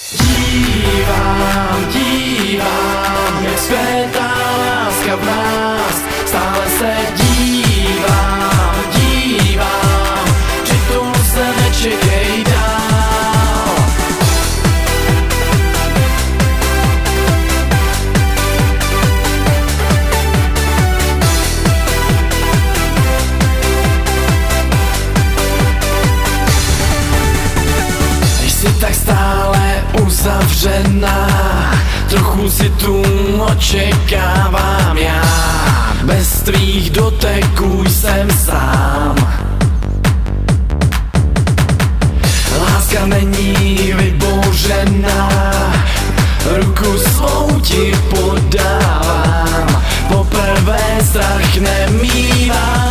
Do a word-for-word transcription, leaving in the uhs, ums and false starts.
Dívám, dívám, jak zpětá láska v nás. Stále se dívám, dívám, přitom se nečekej dál. Když jsi tak stále uzavřená, trochu si tu očekávám já. Bez tvých doteků jsem sám. Láska není vybouřená, ruku svou ti podávám. Poprvé strach nemívám.